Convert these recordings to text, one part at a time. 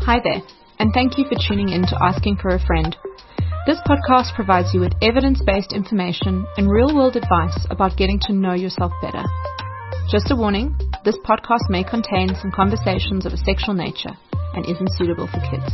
Hi there, and thank you for tuning in to Asking for a Friend. This podcast provides you with evidence-based information and real-world advice about getting to know yourself better. Just a warning, this podcast may contain some conversations of a sexual nature and isn't suitable for kids.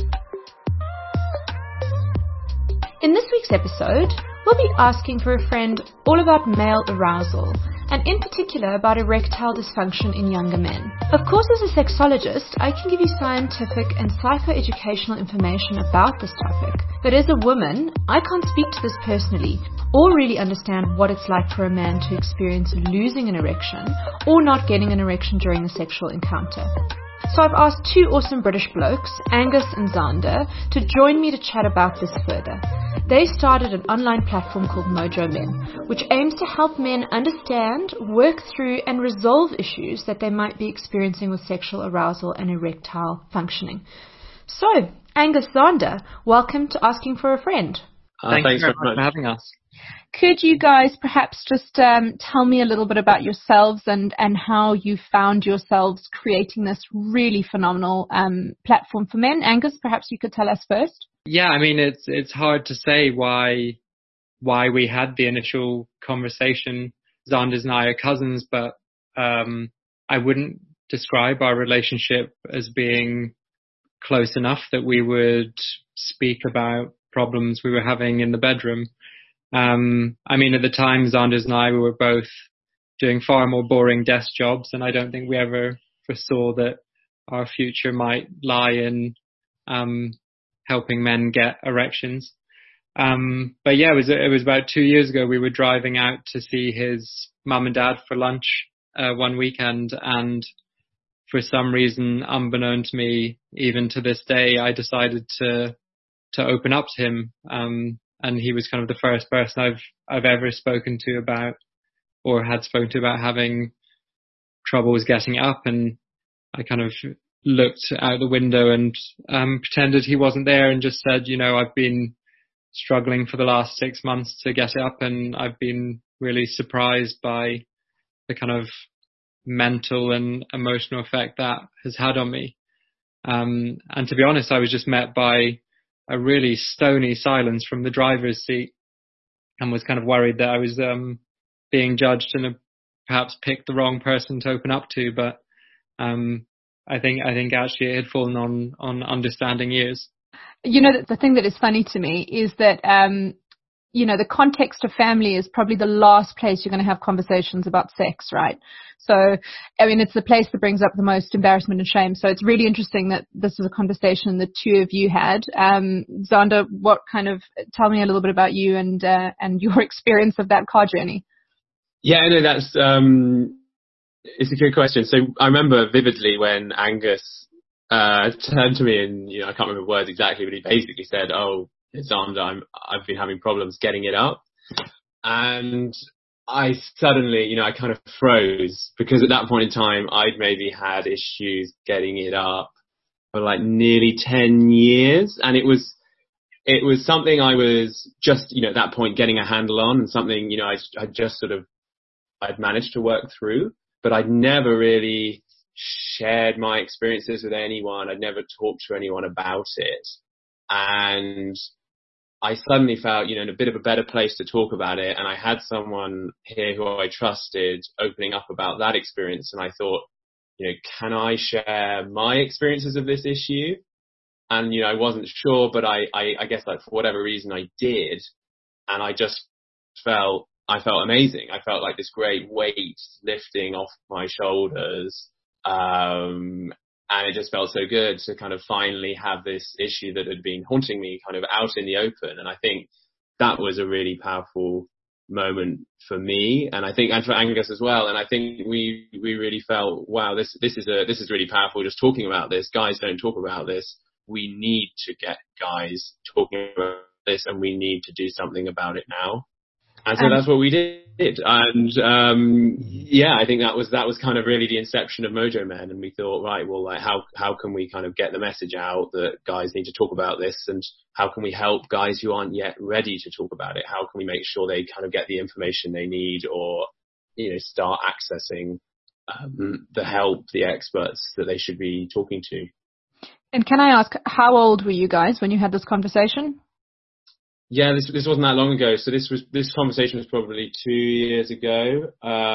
In this week's episode, we'll be asking for a friend all about male arousal, and in particular about erectile dysfunction in younger men. Of course, as a sexologist, I can give you scientific and psychoeducational information about this topic, but as a woman, I can't speak to this personally or really understand what it's like for a man to experience losing an erection or not getting an erection during a sexual encounter. So I've asked two awesome British blokes, Angus and Xander, to join me to chat about this further. They started an online platform called Mojo Men, which aims to help men understand, work through, and resolve issues that they might be experiencing with sexual arousal and erectile functioning. So, Angus, Xander, welcome to Asking for a Friend. Thanks very much for having us. Could you guys perhaps just tell me a little bit about yourselves and how you found yourselves creating this really phenomenal platform for men? Angus, perhaps you could tell us first. Yeah, I mean, it's hard to say why we had the initial conversation. Xander's and I are cousins, but I wouldn't describe our relationship as being close enough that we would speak about problems we were having in the bedroom. I mean, at the time, Xander's and I, we were both doing far more boring desk jobs, and I don't think we ever foresaw that our future might lie in helping men get erections. But yeah, it was about 2 years ago. We were driving out to see his mum and dad for lunch one weekend, and for some reason, unbeknown to me, even to this day, I decided to open up to him. And he was kind of the first person I've ever spoken to about, or had spoken to about having troubles getting up. And I kind of looked out the window and pretended he wasn't there and just said, you know, I've been struggling for the last 6 months to get up, and I've been really surprised by the kind of mental and emotional effect that has had on me. And to be honest, I was just met by a really stony silence from the driver's seat, and was kind of worried that I was being judged and perhaps picked the wrong person to open up to. But I think actually it had fallen on understanding ears. You know, the thing that is funny to me is that, you know, the context of family is probably the last place you're going to have conversations about sex, right? So, I mean, it's the place that brings up the most embarrassment and shame. So it's really interesting that this is a conversation the two of you had. Xander, tell me a little bit about you and your experience of that car journey. Yeah, no, that's, it's a good question. So I remember vividly when Angus turned to me and, you know, I can't remember the words exactly, but he basically said, "Oh, Xander, I've been having problems getting it up." And I suddenly, you know, I kind of froze, because at that point in time, I'd maybe had issues getting it up for like nearly 10 years. And it was something I was just, you know, at that point getting a handle on, and something, you know, I'd managed to work through, but I'd never really shared my experiences with anyone. I'd never talked to anyone about it. And I suddenly felt, you know, in a bit of a better place to talk about it. And I had someone here who I trusted opening up about that experience. And I thought, you know, can I share my experiences of this issue? And, you know, I wasn't sure, but I guess, like, for whatever reason I did. And I just felt amazing. I felt like this great weight lifting off my shoulders. And it just felt so good to kind of finally have this issue that had been haunting me kind of out in the open. And I think that was a really powerful moment for me, and for Angus as well. And I think we really felt, wow, this is really powerful. Just talking about this, guys don't talk about this. We need to get guys talking about this, and we need to do something about it now. And so that's what we did. And yeah, I think that was kind of really the inception of Mojo Men. And we thought, right, well, like, how can we kind of get the message out that guys need to talk about this, and how can we help guys who aren't yet ready to talk about it? How can we make sure they kind of get the information they need, or, you know, start accessing the help, the experts that they should be talking to? And can I ask, how old were you guys when you had this conversation? Yeah, this wasn't that long ago. So this conversation was probably 2 years ago.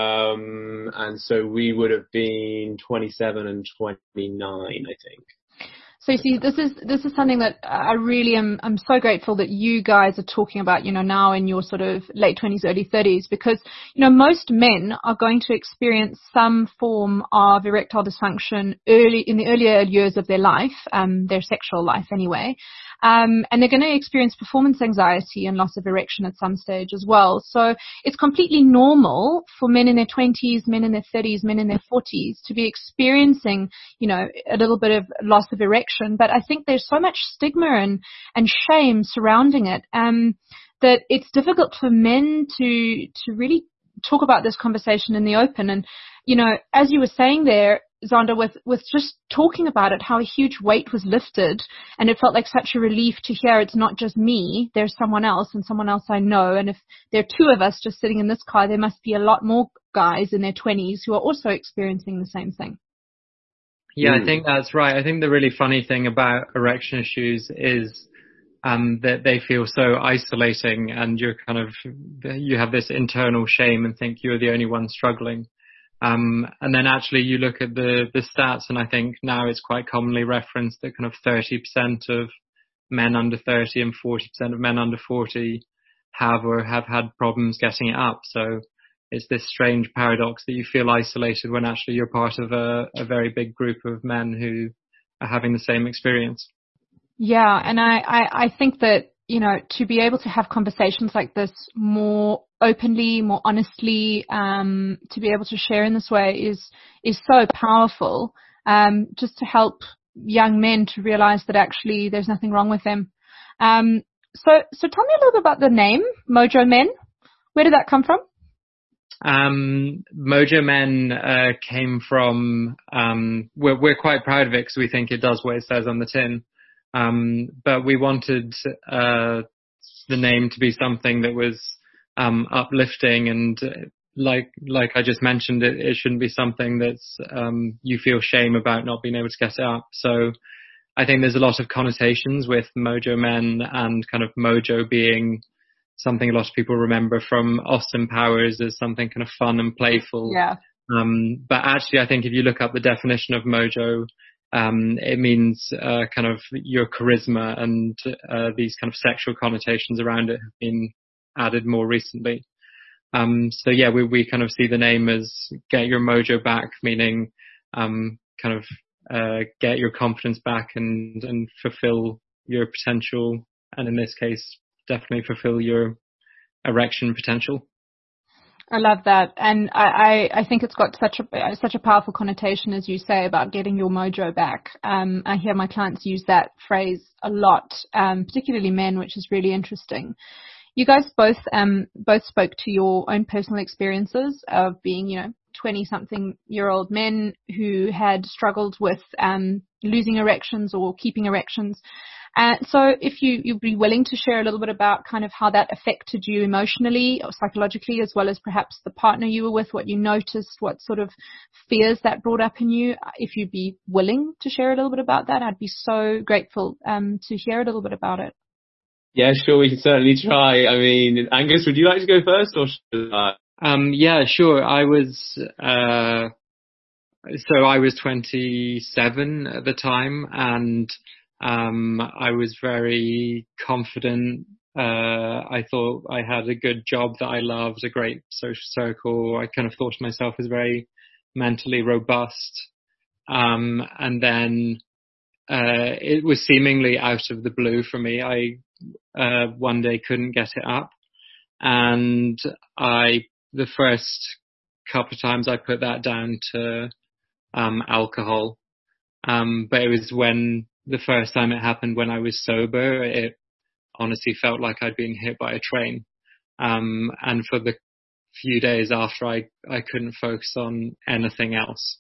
And so we would have been 27 and 29, I think. So you see, this is something that I really I'm so grateful that you guys are talking about, now in your sort of late 20s, early 30s, because, most men are going to experience some form of erectile dysfunction in the earlier years of their life, their sexual life anyway. And they're going to experience performance anxiety and loss of erection at some stage as well. So it's completely normal for men in their 20s, men in their 30s, men in their 40s to be experiencing, a little bit of loss of erection. But I think there's so much stigma and shame surrounding it, that it's difficult for men to really talk about this conversation in the open. And, as you were saying there, Zander, with just talking about it, how a huge weight was lifted, and it felt like such a relief to hear it's not just me, there's someone else and someone else I know. And if there are two of us just sitting in this car, there must be a lot more guys in their 20s who are also experiencing the same thing. Yeah, I think that's right. I think the really funny thing about erection issues is that they feel so isolating, and you have this internal shame and think you're the only one struggling. And then actually you look at the stats, and I think now it's quite commonly referenced that kind of 30% of men under 30 and 40% of men under 40 have or have had problems getting it up. So it's this strange paradox that you feel isolated when actually you're part of a very big group of men who are having the same experience. Yeah, and I think that, to be able to have conversations like this more openly, more honestly, to be able to share in this way is so powerful, just to help young men to realize that actually there's nothing wrong with them. So tell me a little bit about the name, Mojo Men. Where did that come from? Mojo Men came from, we're quite proud of it because we think it does what it says on the tin. But we wanted the name to be something that was uplifting, and like I just mentioned, it shouldn't be something that's you feel shame about not being able to get it up. So I think there's a lot of connotations with Mojo Men, and kind of mojo being something a lot of people remember from Austin Powers as something kind of fun and playful. Yeah. But actually, I think if you look up the definition of mojo, it means kind of your charisma, and these kind of sexual connotations around it have been added more recently. So yeah, we kind of see the name as get your mojo back, meaning kind of get your confidence back and fulfill your potential, and in this case, definitely fulfill your erection potential. I love that, and I think it's got such a powerful connotation, as you say, about getting your mojo back. I hear my clients use that phrase a lot, particularly men, which is really interesting. You guys both spoke to your own personal experiences of being, 20-something-year-old men who had struggled with losing erections or keeping erections. So if you'd be willing to share a little bit about kind of how that affected you emotionally or psychologically, as well as perhaps the partner you were with, what you noticed, what sort of fears that brought up in you. If you'd be willing to share a little bit about that, I'd be so grateful to hear a little bit about it. Yeah, sure, we can certainly try. I mean, Angus, would you like to go first, or should I? Yeah, sure. I was 27 at the time, and I was very confident. I thought I had a good job that I loved, a great social circle. I kind of thought of myself as very mentally robust. And then it was seemingly out of the blue for me. I one day couldn't get it up, and the first couple of times I put that down to alcohol. But it was when the first time it happened when I was sober, it honestly felt like I'd been hit by a train. And for the few days after, I couldn't focus on anything else.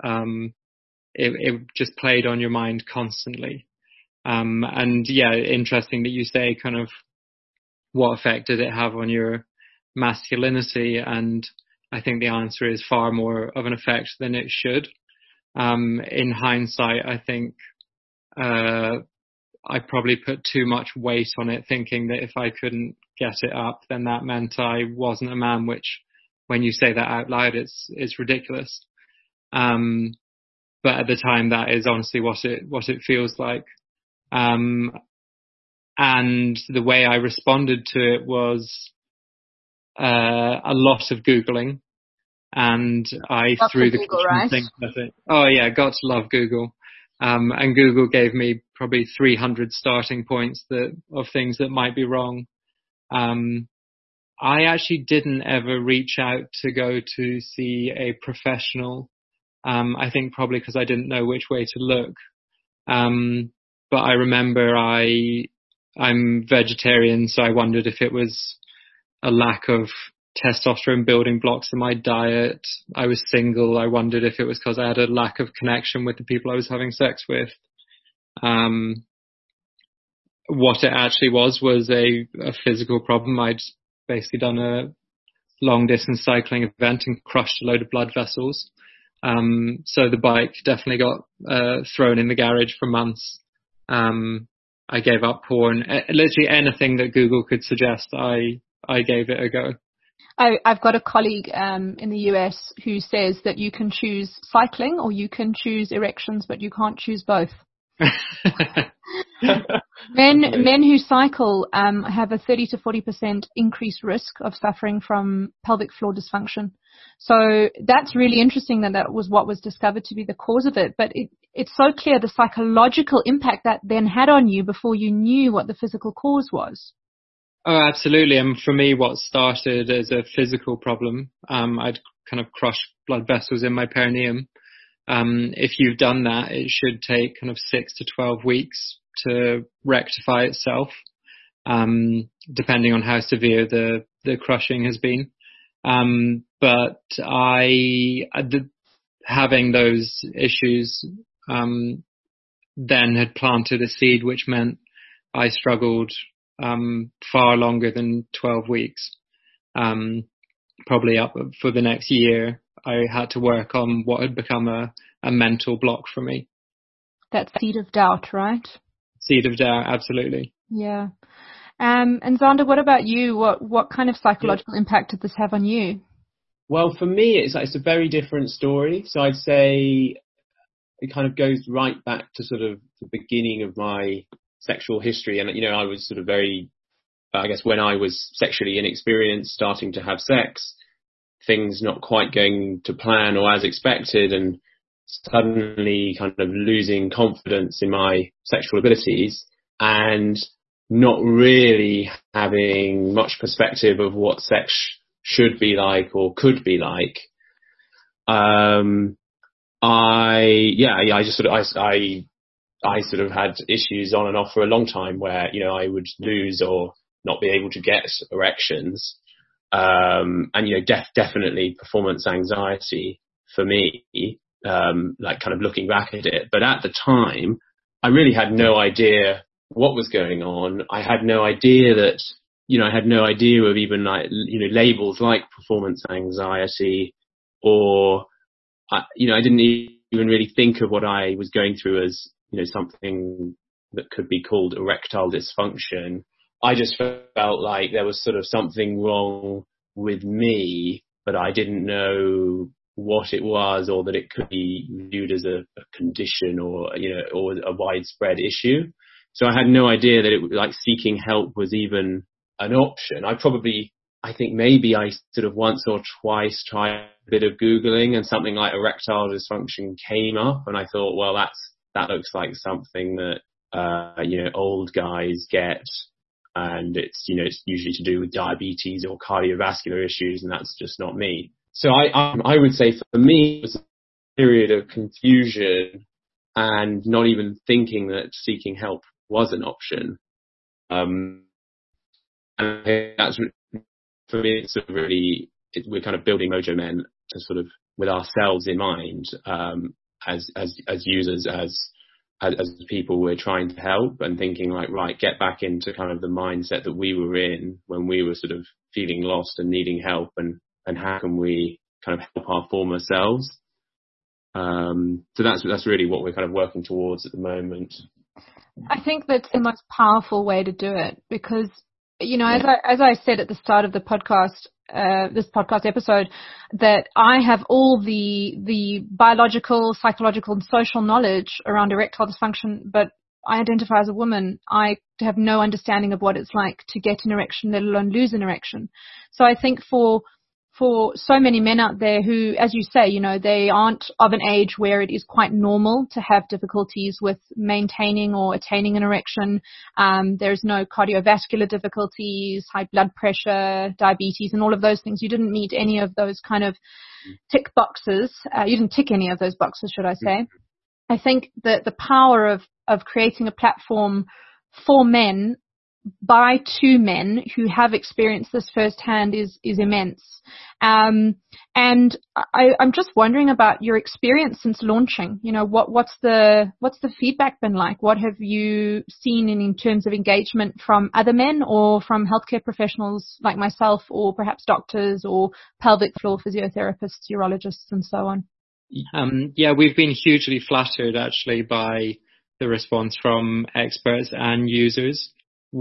It just played on your mind constantly. And yeah, interesting that you say kind of what effect did it have on your masculinity? And I think the answer is far more of an effect than it should. In hindsight, I think I probably put too much weight on it, thinking that if I couldn't get it up, then that meant I wasn't a man, which when you say that out loud, it's ridiculous. But at the time, that is honestly what it feels like. And the way I responded to it was a lot of Googling, and I threw the Google, right? thing at it. Oh yeah, got to love Google. And Google gave me probably 300 starting points of things that might be wrong. I actually didn't ever reach out to go to see a professional. I think probably because I didn't know which way to look. But I remember I'm vegetarian, so I wondered if it was a lack of testosterone building blocks in my diet. I was single. I wondered if it was because I had a lack of connection with the people I was having sex with. What it actually was a physical problem. I'd basically done a long distance cycling event and crushed a load of blood vessels. So the bike definitely got thrown in the garage for months. I gave up porn. Literally anything that Google could suggest, I gave it a go. I've got a colleague in the US who says that you can choose cycling or you can choose erections, but you can't choose both. Men who cycle have a 30 to 40% increased risk of suffering from pelvic floor dysfunction. So that's really interesting that was what was discovered to be the cause of it. But it's so clear the psychological impact that then had on you before you knew what the physical cause was. Oh, absolutely. And for me, what started as a physical problem, I'd kind of crushed blood vessels in my perineum. If you've done that, it should take kind of 6 to 12 weeks to rectify itself, depending on how severe the crushing has been. But having those issues, then had planted a seed, which meant I struggled far longer than 12 weeks. Probably up for the next year, I had to work on what had become a mental block for me. That seed of doubt, right? Seed of doubt, absolutely. Yeah. And Zander, what about you? What kind of psychological impact did this have on you? Well, for me, it's a very different story. So I'd say it kind of goes right back to sort of the beginning of my sexual history. And, I was sort of I guess when I was sexually inexperienced, starting to have sex, things not quite going to plan or as expected, and suddenly kind of losing confidence in my sexual abilities and not really having much perspective of what sex should be like or could be like. I sort of had issues on and off for a long time where, I would lose or not be able to get erections. And, definitely performance anxiety for me, like kind of looking back at it. But at the time, I really had no idea what was going on. I had no idea that, I had no idea of even like, labels like performance anxiety, or, I didn't even really think of what I was going through as, something that could be called erectile dysfunction. I just felt like there was sort of something wrong with me, but I didn't know what it was, or that it could be viewed as a condition or a widespread issue. So I had no idea that it like seeking help was even an option. I think maybe I sort of once or twice tried a bit of Googling and something like erectile dysfunction came up, and I thought, well, that looks like something that, old guys get. And it's usually to do with diabetes or cardiovascular issues, and that's just not me. So I would say for me, it was a period of confusion and not even thinking that seeking help was an option. And that's, for me, it's we're kind of building Mojo Men to sort of with ourselves in mind, as users, as people we're trying to help, and thinking like, right, get back into kind of the mindset that we were in when we were sort of feeling lost and needing help, and how can we kind of help our former selves. So that's really what we're kind of working towards at the moment. I think that's the most powerful way to do it because, you know, as I said at the start of the podcast, this podcast episode, that I have all the biological, psychological, and social knowledge around erectile dysfunction, but I identify as a woman. I have no understanding of what it's like to get an erection, let alone lose an erection. So I think for so many men out there who, as you say, you know, they aren't of an age where it is quite normal to have difficulties with maintaining or attaining an erection. There's no cardiovascular difficulties, high blood pressure, diabetes, and all of those things. You didn't meet any of those kind of tick boxes. You didn't tick any of those boxes, should I say. I think that the power of creating a platform for men by two men who have experienced this firsthand is immense. And I'm just wondering about your experience since launching. You know, what's the feedback been like? What have you seen in terms of engagement from other men or from healthcare professionals like myself, or perhaps doctors or pelvic floor physiotherapists, urologists, and so on? We've been hugely flattered actually by the response from experts and users.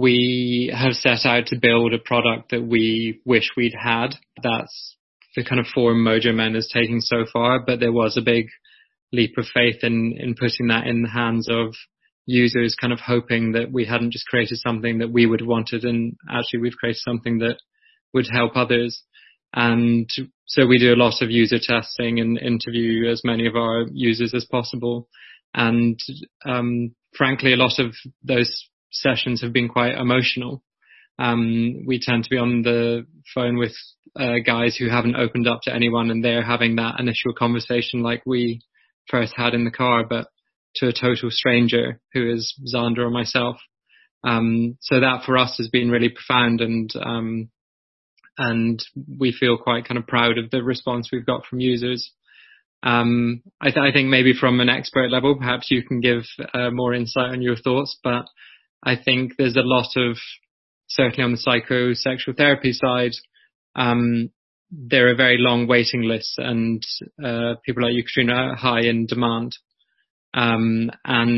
We have set out to build a product that we wish we'd had. That's the kind of form Mojo Men is taking so far, but there was a big leap of faith in putting that in the hands of users, kind of hoping that we hadn't just created something that we would have wanted, and actually we've created something that would help others. And so we do a lot of user testing and interview as many of our users as possible. And frankly, a lot of those sessions have been quite emotional. We tend to be on the phone with guys who haven't opened up to anyone, and they're having that initial conversation like we first had in the car, but to a total stranger who is Xander or myself. So that for us has been really profound, and we feel quite kind of proud of the response we've got from users. I think maybe from an expert level, perhaps you can give more insight on your thoughts, but I think there's a lot of, certainly on the psychosexual therapy side, there are very long waiting lists, and people like you, Katrina, are high in demand. And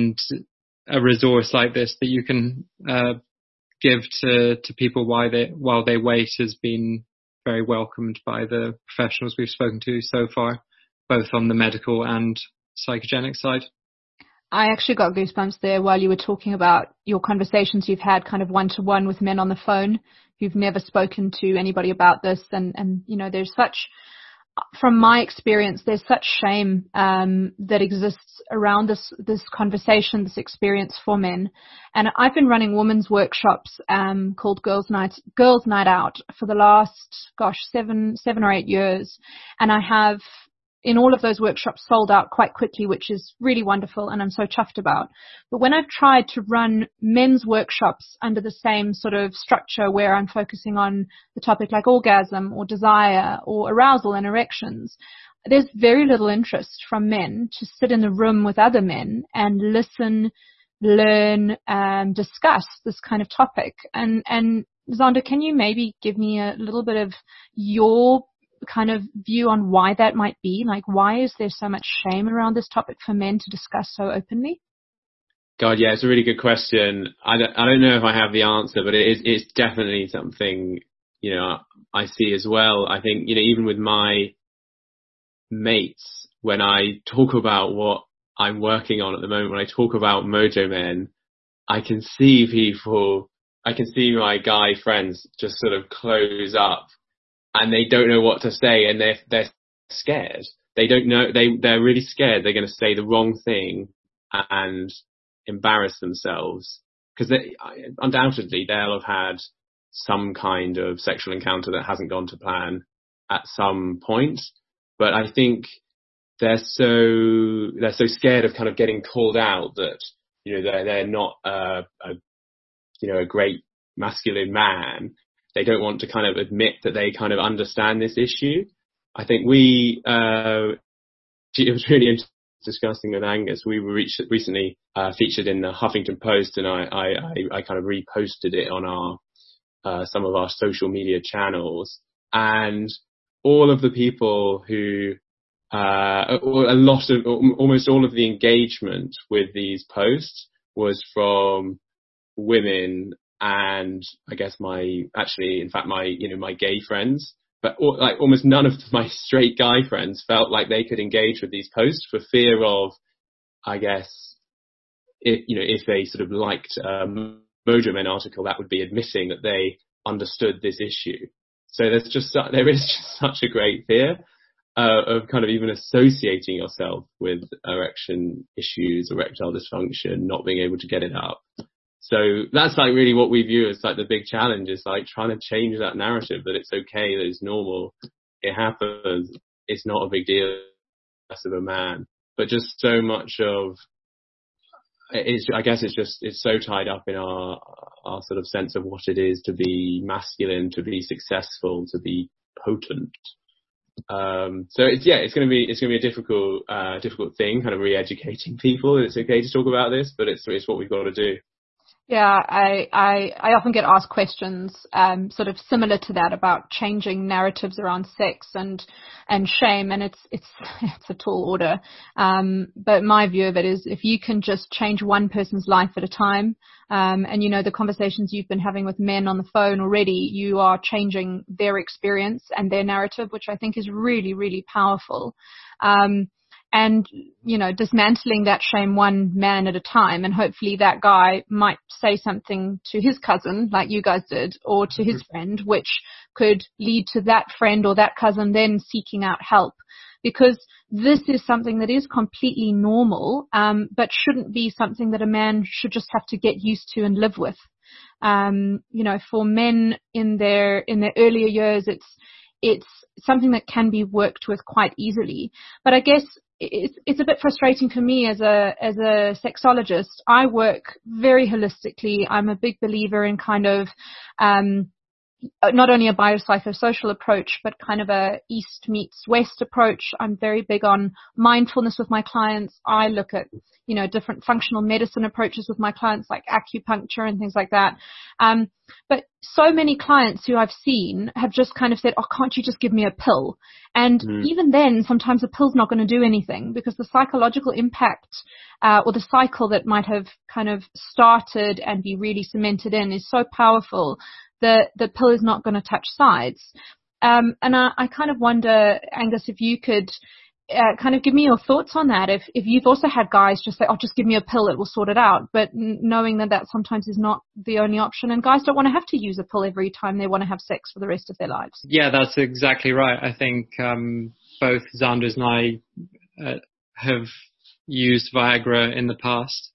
a resource like this that you can give to people while they wait has been very welcomed by the professionals we've spoken to so far, both on the medical and psychogenic side. I actually got goosebumps there while you were talking about your conversations you've had kind of one-to-one with men on the phone who've never spoken to anybody about this. And you know, there's such, from my experience, there's such shame that exists around this conversation, this experience for men. And I've been running women's workshops called Girls Night Out for the last, 7 or 8 years. And I have, in all of those workshops, sold out quite quickly, which is really wonderful and I'm so chuffed about. But when I've tried to run men's workshops under the same sort of structure where I'm focusing on the topic like orgasm or desire or arousal and erections, there's very little interest from men to sit in the room with other men and listen, learn, discuss this kind of topic. And Xander, can you maybe give me a little bit of your kind of view on why that might be? Like, why is there so much shame around this topic for men to discuss so openly? God, yeah, it's a really good question. I don't know if I have the answer, but it's definitely something, you know, I see as well. I think, you know, even with my mates, when I talk about what I'm working on at the moment, when I talk about Mojo Men, I can see my guy friends just sort of close up, and they don't know what to say, and they're scared. They don't know, they're really scared they're going to say the wrong thing and embarrass themselves, because undoubtedly they'll have had some kind of sexual encounter that hasn't gone to plan at some point. But I think they're so scared of kind of getting called out that, you know, they're not a great masculine man. They don't want to kind of admit that they kind of understand this issue. I think it was really interesting discussing with Angus. We were recently featured in the Huffington Post, and I kind of reposted it on some of our social media channels. And all of the people who, almost all of the engagement with these posts was from women, and I guess my gay friends, but like almost none of my straight guy friends felt like they could engage with these posts for fear of, I guess, if they sort of liked a Mojo Men article, that would be admitting that they understood this issue. So there is just such a great fear of kind of even associating yourself with erection issues, erectile dysfunction, not being able to get it up. So that's like really what we view as like the big challenge, is like trying to change that narrative that it's okay, that it's normal, it happens, it's not a big deal, less of a man. But just so much of I guess it's so tied up in our sort of sense of what it is to be masculine, to be successful, to be potent. So it's going to be a difficult thing, kind of re-educating people. It's okay to talk about this, but it's what we've got to do. Yeah, I often get asked questions sort of similar to that about changing narratives around sex and shame, and it's a tall order. But my view of it is, if you can just change one person's life at a time, and the conversations you've been having with men on the phone already, you are changing their experience and their narrative, which I think is really, really powerful. And, dismantling that shame one man at a time, and hopefully that guy might say something to his cousin like you guys did, or to his friend, which could lead to that friend or that cousin then seeking out help. Because this is something that is completely normal, but shouldn't be something that a man should just have to get used to and live with. For men in their earlier years, it's something that can be worked with quite easily. But I guess it's a bit frustrating for me as a sexologist. I work very holistically. I'm a big believer in kind of not only a biopsychosocial approach, but kind of a East meets West approach. I'm very big on mindfulness with my clients. I look at, different functional medicine approaches with my clients, like acupuncture and things like that. But so many clients who I've seen have just kind of said, oh, can't you just give me a pill? And even then, sometimes a pill's not going to do anything, because the psychological impact or the cycle that might have kind of started and be really cemented in is so powerful that the pill is not going to touch sides. And I kind of wonder, Angus, if you could kind of give me your thoughts on that. If you've also had guys just say, oh, just give me a pill, it will sort it out. But knowing that sometimes is not the only option, and guys don't want to have to use a pill every time they want to have sex for the rest of their lives. Yeah, that's exactly right. I think both Xanders and I have used Viagra in the past.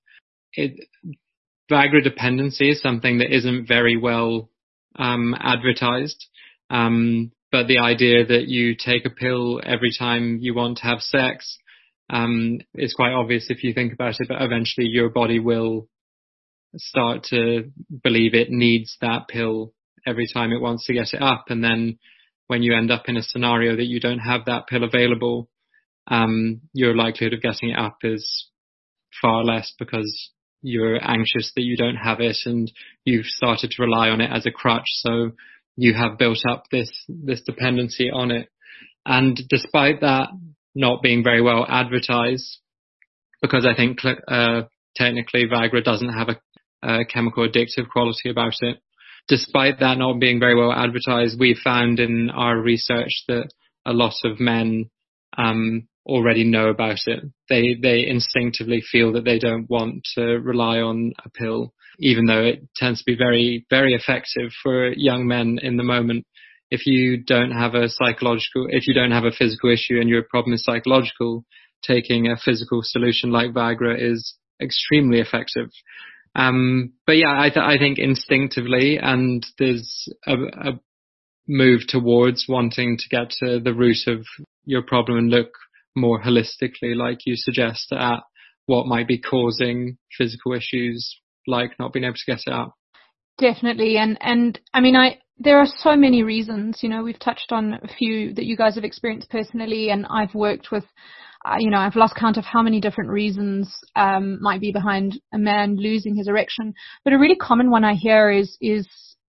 Viagra dependency is something that isn't very well advertised. But the idea that you take a pill every time you want to have sex is quite obvious if you think about it, but eventually your body will start to believe it needs that pill every time it wants to get it up. And then when you end up in a scenario that you don't have that pill available, your likelihood of getting it up is far less, because you're anxious that you don't have it and you've started to rely on it as a crutch. So you have built up this dependency on it. And despite that not being very well advertised, because I think technically Viagra doesn't have a chemical addictive quality about it, despite that not being very well advertised, we found in our research that a lot of men already know about it. They instinctively feel that they don't want to rely on a pill, even though it tends to be very, very effective for young men in the moment. If you don't have a physical issue and your problem is psychological, taking a physical solution like Viagra is extremely effective. But yeah, I think instinctively, and there's a move towards wanting to get to the root of your problem and look more holistically, like you suggest, at what might be causing physical issues like not being able to get it up. Definitely. And I mean, there are so many reasons, we've touched on a few that you guys have experienced personally, and I've worked with, I've lost count of how many different reasons might be behind a man losing his erection. But a really common one I hear is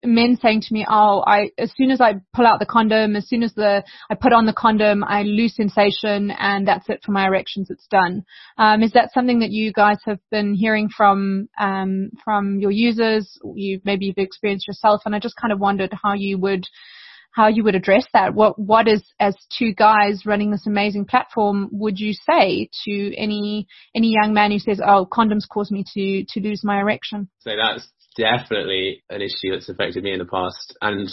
men saying to me, "Oh, as soon as I pull out the condom, as soon as I put on the condom, I lose sensation, and that's it for my erections. It's done." Is that something that you guys have been hearing from your users? Maybe you've experienced yourself, and I just kind of wondered how you would address that. What is, as two guys running this amazing platform, would you say to any young man who says, "Oh, condoms cause me to lose my erection"? So that's definitely an issue that's affected me in the past. And,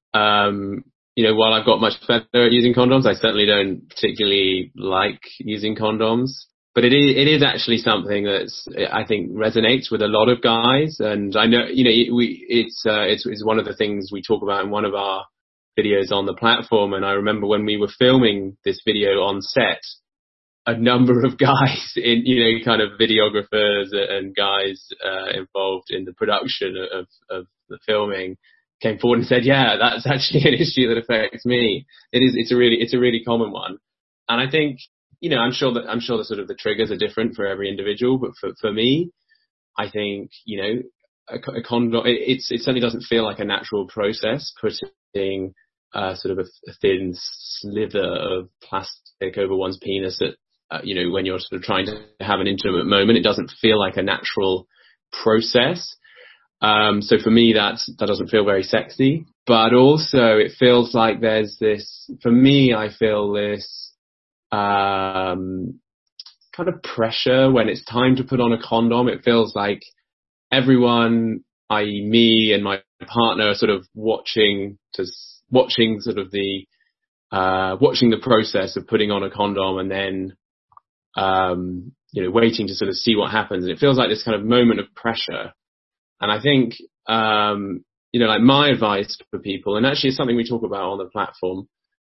while I've got much better at using condoms, I certainly don't particularly like using condoms. But it is actually something that's, I think, resonates with a lot of guys. And I know, it's one of the things we talk about in one of our videos on the platform. And I remember when we were filming this video on set, a number of guys kind of videographers and guys involved in the production of the filming came forward and said, "Yeah, that's actually an issue that affects me." It's a really common one. And I think, I'm sure the sort of the triggers are different for every individual, but for me, I think, a condom, it certainly doesn't feel like a natural process putting sort of a thin slither of plastic over one's penis at, when you're sort of trying to have an intimate moment. It doesn't feel like a natural process. So for me, that doesn't feel very sexy, but also it feels like there's this, for me, I feel this, kind of pressure when it's time to put on a condom. It feels like everyone, i.e. me and my partner, are sort of watching sort of watching the process of putting on a condom, and then, waiting to sort of see what happens. And it feels like this kind of moment of pressure. And I think, like my advice for people, and actually it's something we talk about on the platform,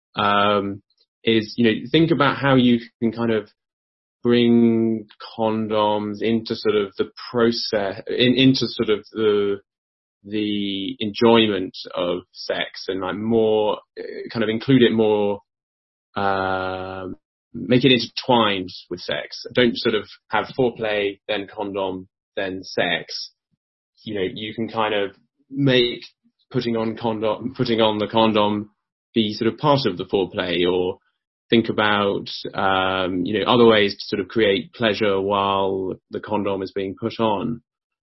is, think about how you can kind of bring condoms into sort of the process, into sort of the enjoyment of sex, and like more, kind of include it more, make it intertwined with sex. Don't sort of have foreplay, then condom, then sex. You can kind of make putting on the condom be sort of part of the foreplay, or think about, other ways to sort of create pleasure while the condom is being put on.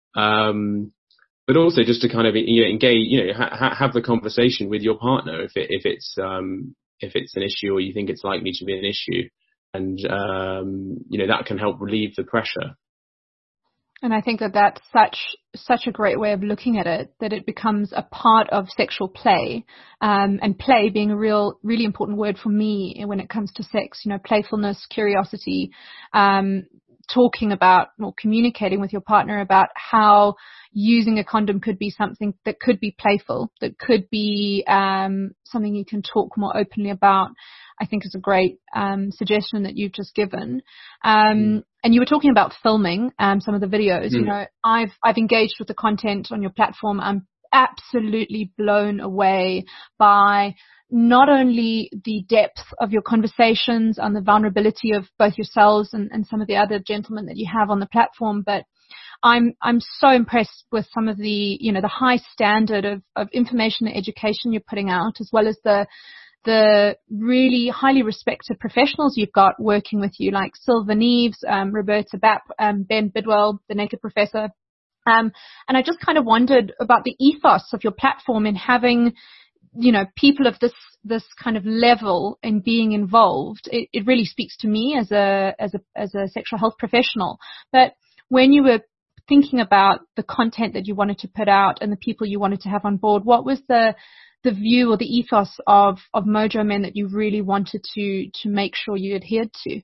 But also just to kind of, engage, have the conversation with your partner if it's an issue, or you think it's likely to be an issue, and that can help relieve the pressure. And I think that that's such a great way of looking at it, that it becomes a part of sexual play, and play being a really important word for me when it comes to sex. Playfulness, curiosity, talking about or communicating with your partner about how using a condom could be something that could be playful, that could be something you can talk more openly about, I think is a great suggestion that you've just given. And you were talking about filming some of the videos. I've engaged with the content on your platform. I'm absolutely blown away by not only the depth of your conversations and the vulnerability of both yourselves and some of the other gentlemen that you have on the platform, but I'm so impressed with some of the, the high standard of information and education you're putting out, as well as the really highly respected professionals you've got working with you, like Sylva Neves, Roberta Bapp, Ben Bidwell, the Naked Professor. And I just kind of wondered about the ethos of your platform in having, people of this kind of level in being involved. It really speaks to me as a sexual health professional. But when you were thinking about the content that you wanted to put out and the people you wanted to have on board, what was the view or the ethos of Mojo Men that you really wanted to make sure you adhered to?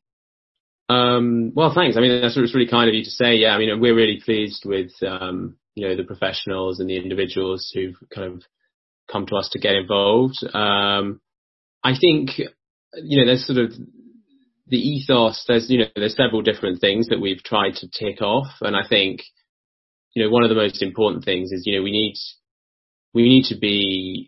Well, thanks. I mean, that's really kind of you to say. Yeah, I mean, we're really pleased with, the professionals and the individuals who've kind of come to us to get involved. I think, there's sort of the ethos, there's several different things that we've tried to tick off. And I think, one of the most important things is, we need to be,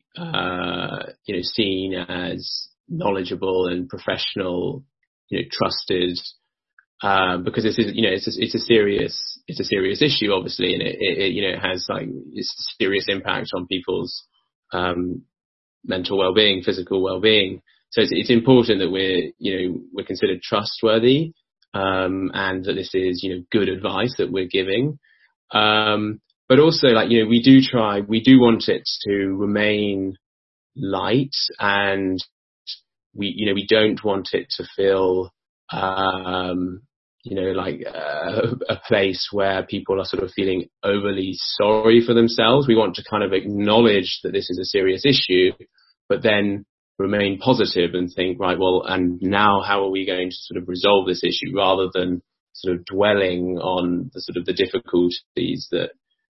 seen as knowledgeable and professional, trusted, because this is, it's a serious issue, obviously, and it has it's serious impact on people's mental well-being, physical well-being. So it's important that we're considered trustworthy, and that this is, good advice that we're giving. But also, we do want it to remain light, and we don't want it to feel, a place where people are sort of feeling overly sorry for themselves. We want to kind of acknowledge that this is a serious issue, but then remain positive and think, right, well, and now how are we going to sort of resolve this issue, rather than sort of dwelling on the sort of the difficulties that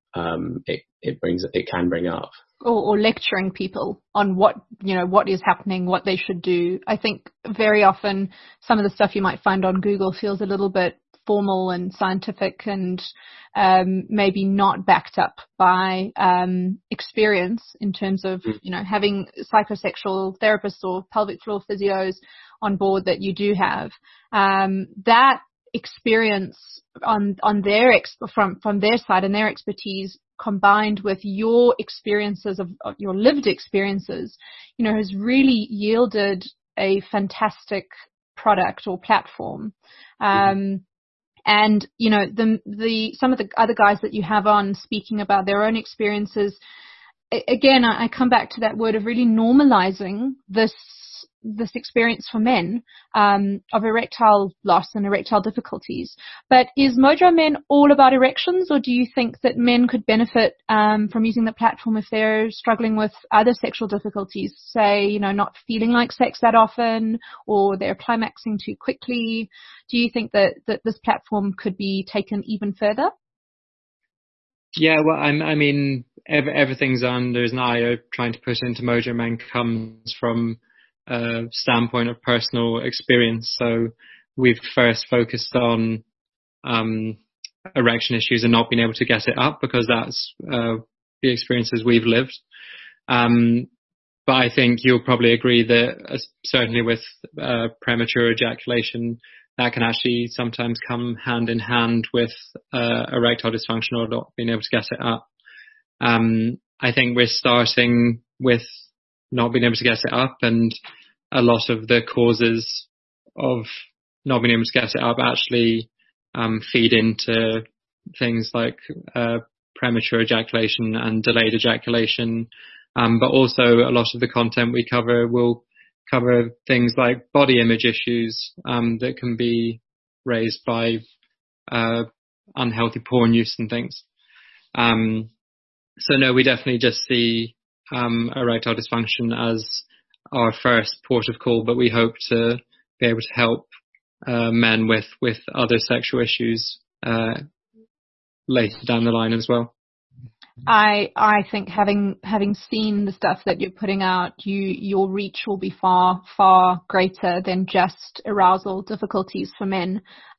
it can bring up. Or lecturing people on what is happening, what they should do. I think very often some of the stuff you might find on Google feels a little bit formal and scientific, and maybe not backed up by experience in terms of having psychosexual therapists or pelvic floor physios on board that you do have. That experience on their from their side and their expertise, combined with your experiences of your lived experiences, has really yielded a fantastic product or platform. And some of the other guys that you have on speaking about their own experiences, again, I come back to that word of really normalizing this experience for men of erectile loss and erectile difficulties. But is Mojo Men all about erections, or do you think that men could benefit from using the platform if they're struggling with other sexual difficulties, say, not feeling like sex that often, or they're climaxing too quickly? Do you think that this platform could be taken even further? Yeah, well, I mean, everything Xander and I are trying to put into Mojo Men comes from standpoint of personal experience. So we've first focused on erection issues and not being able to get it up, because that's the experiences we've lived. But I think you'll probably agree that certainly with premature ejaculation, that can actually sometimes come hand in hand with erectile dysfunction or not being able to get it up. I think we're starting with not being able to get it up, and a lot of the causes of not being able to get it up actually feed into things like premature ejaculation and delayed ejaculation, but also a lot of the content we cover will cover things like body image issues that can be raised by unhealthy porn use and things. So no, we definitely just see erectile dysfunction as our first port of call, but we hope to be able to help men with other sexual issues later down the line as well. I think having seen the stuff that you're putting out, your reach will be far, far greater than just arousal difficulties for men.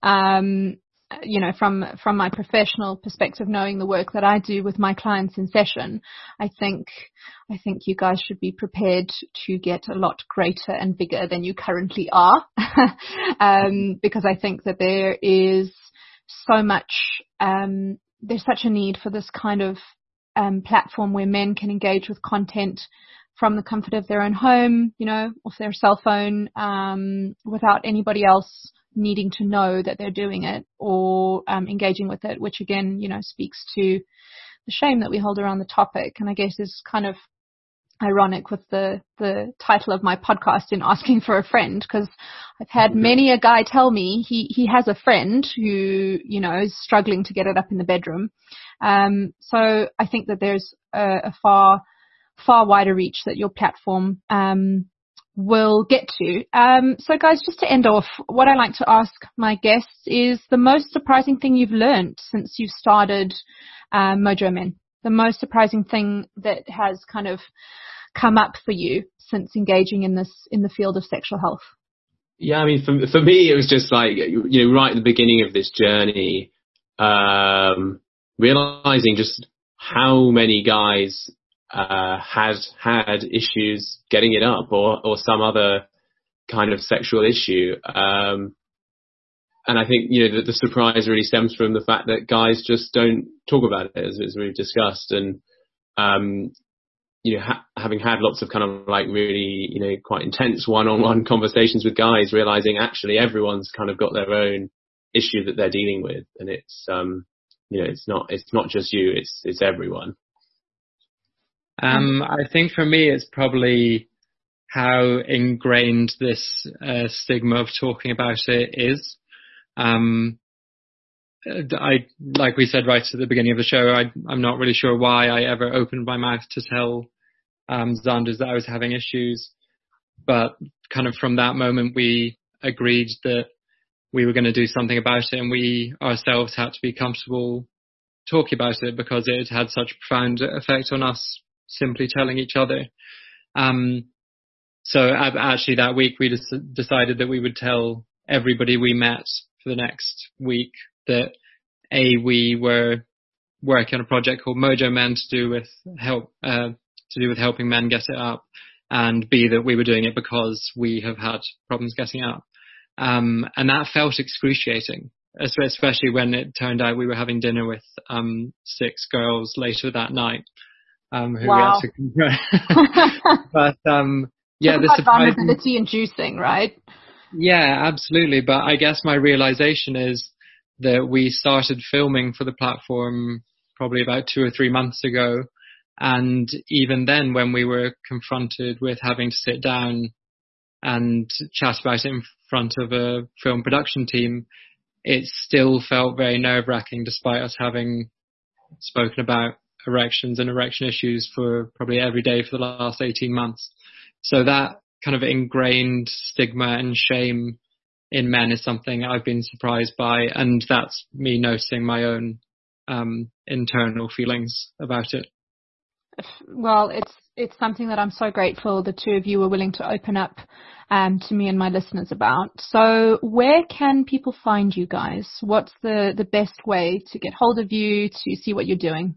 From my professional perspective, knowing the work that I do with my clients in session, I think you guys should be prepared to get a lot greater and bigger than you currently are, because I think that there is so much, there's such a need for this kind of platform where men can engage with content from the comfort of their own home, off their cell phone, without anybody else needing to know that they're doing it or engaging with it, which again, speaks to the shame that we hold around the topic. And I guess is kind of ironic with the title of my podcast, in asking for a friend, because I've had many a guy tell me he has a friend who, is struggling to get it up in the bedroom. So I think that there's a far, far wider reach that your platform will get to. So guys, just to end off, what I like to ask my guests is the most surprising thing you've learned since you've started Mojo Men. The most surprising thing that has kind of come up for you since engaging in the field of sexual health. Yeah, I mean, for me, it was just like, right at the beginning of this journey, realizing just how many guys had issues getting it up, or some other kind of sexual issue. I think, the surprise really stems from the fact that guys just don't talk about it, as we've discussed. And, having had lots of kind of like really, quite intense one-on-one conversations with guys, realizing actually everyone's kind of got their own issue that they're dealing with. And it's, it's not just you, it's everyone. I think for me, it's probably how ingrained this stigma of talking about it is. Like we said right at the beginning of the show, I'm not really sure why I ever opened my mouth to tell Xanders that I was having issues, but kind of from that moment we agreed that we were going to do something about it, and we ourselves had to be comfortable talking about it because it had such a profound effect on us simply telling each other. So actually that week we decided that we would tell everybody we met for the next week that we were working on a project called Mojo Men to do with helping men get it up, and B, that we were doing it because we have had problems getting up. And that felt excruciating, especially when it turned out we were having dinner with 6 girls later that night. Who wow. We had to but yeah, the vulnerability inducing, right? Yeah, absolutely. But I guess my realization is that we started filming for the platform probably about 2 or 3 months ago. And even then, when we were confronted with having to sit down and chat about it in front of a film production team, it still felt very nerve-wracking despite us having spoken about erections and erection issues for probably every day for the last 18 months. So that kind of ingrained stigma and shame in men is something I've been surprised by, and that's me noticing my own internal feelings about it. Well, it's something that I'm so grateful the two of you were willing to open up to me and my listeners about. So where can people find you guys? What's the best way to get hold of you, to see what you're doing?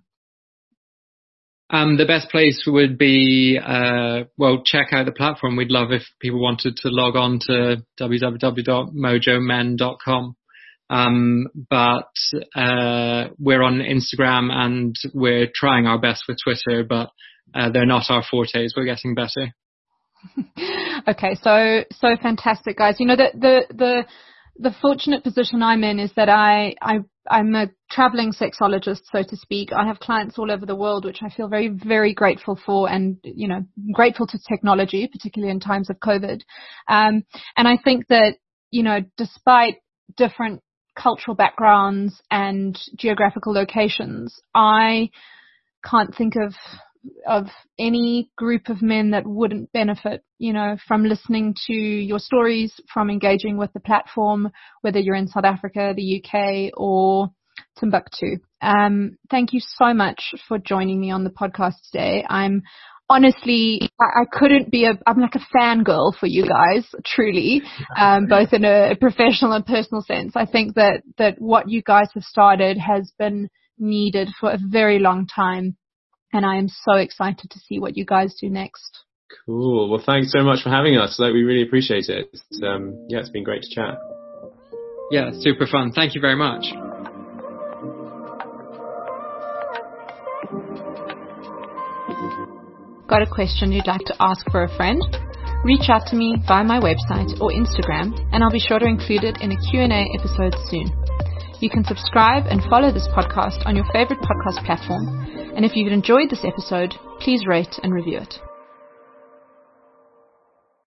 The best place would be, check out the platform. We'd love if people wanted to log on to www.mojomen.com. But we're on Instagram and we're trying our best with Twitter, but they're not our fortes. We're getting better. Okay, so fantastic, guys. The fortunate position I'm in is that I'm a traveling sexologist, so to speak. I have clients all over the world, which I feel very, very grateful for, and, grateful to technology, particularly in times of COVID. And I think that, despite different cultural backgrounds and geographical locations, I can't think of any group of men that wouldn't benefit, from listening to your stories, from engaging with the platform, whether you're in South Africa, the UK, or Timbuktu. Thank you so much for joining me on the podcast today. I'm honestly, I couldn't be I'm like a fangirl for you guys, truly, both in a professional and personal sense. I think that what you guys have started has been needed for a very long time. And I am so excited to see what you guys do next. Cool. Well, thanks so much for having us. We really appreciate it. It's been great to chat. Yeah, super fun. Thank you very much. Got a question you'd like to ask for a friend? Reach out to me via my website or Instagram, and I'll be sure to include it in a Q&A episode soon. You can subscribe and follow this podcast on your favorite podcast platform. And if you've enjoyed this episode, please rate and review it.